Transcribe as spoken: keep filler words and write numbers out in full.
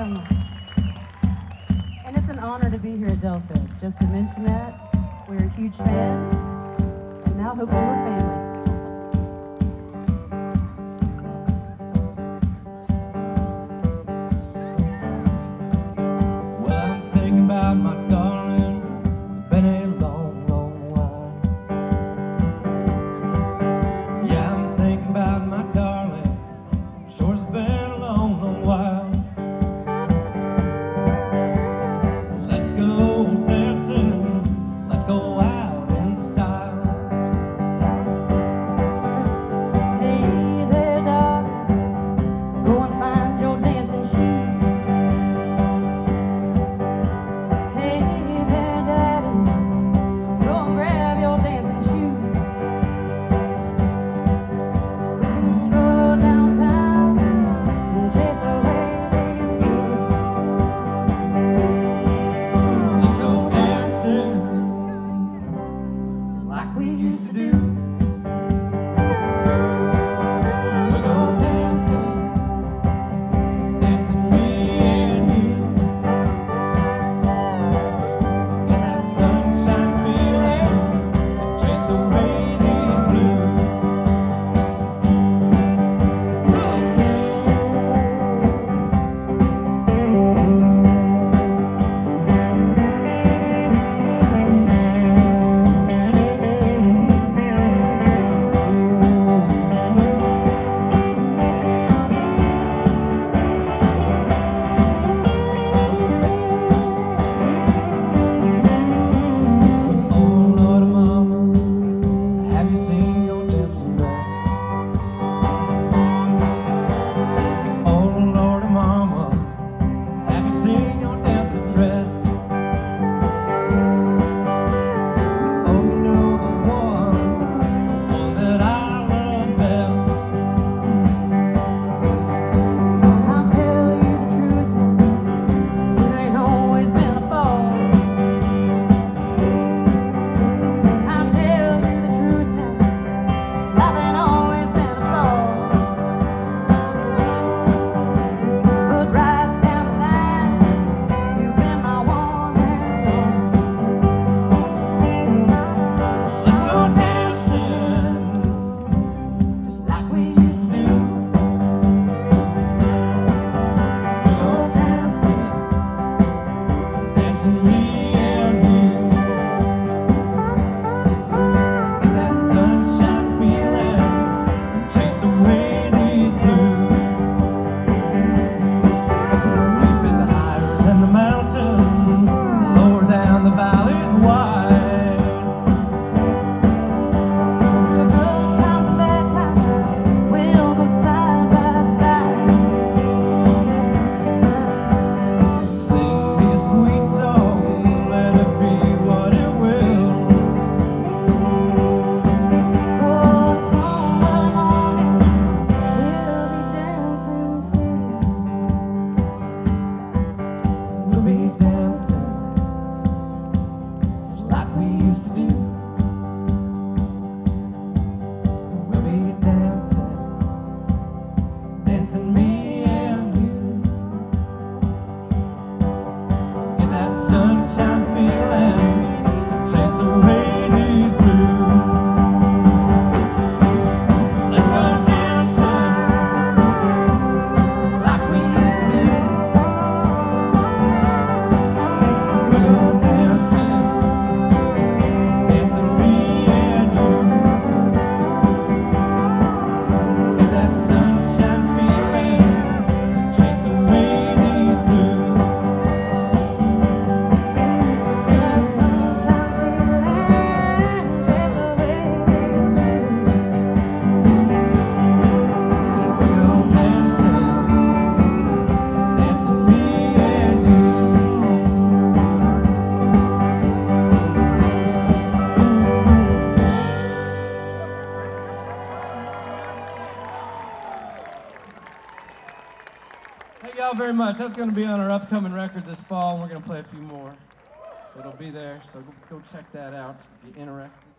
Um, and it's an honor to be here at Delfest. Just to mention that, we're huge fans, and now hopefully we're family. Well, I'm thinking about my darling. It's been a long, long while. Yeah, I'm thinking about my darling. Sure, it's been a long, long while. Let's go dancing. Let's go out in style. Hey there, darling, go and find your dancing shoes. Hey there, daddy, go and grab your dancing shoes. We can go downtown and chase away these blues. Let's go dancing, just like we used to do. We'll go dancing, dancing me and you. Get that sunshine feeling and chase away these blues. Oh Lord, mama, have you seen your dancing dress? Oh Lord, mama, have you seen your dancing dress? Oh, you know the one, the one that I love best. I'll tell you the truth now, it ain't always been a ball. I'll tell you the truth now, life ain't always been a ball. But right down the line, you've been my one and all. Let's go dancing, just like we used to do. We'll go dancing, dancing me and you. Get that sunshine feeling, chase away these blues. We've been higher than the mountains, lower down the valleys wide. Good times and bad times, we'll go side by side. Sing me a sweet song, let it be what it will. Oh, come early morning, we'll be dancing still. We'll be dancing, just like we used to do. We'll be dancing, dancing me and you. Get that sunshine feeling, chase away these blues. Let's go dancing, just like we used to do. We'll go dancing, dancing me and you. Get that sunshine feeling, chase away these blues. That sunshine feeling, chase away these blues. We'll go dancing, dancing me and you. Thank y'all very much. That's going to be on our upcoming record this fall, and we're going to play a few more. It'll be there, so go, go check that out if you're interested.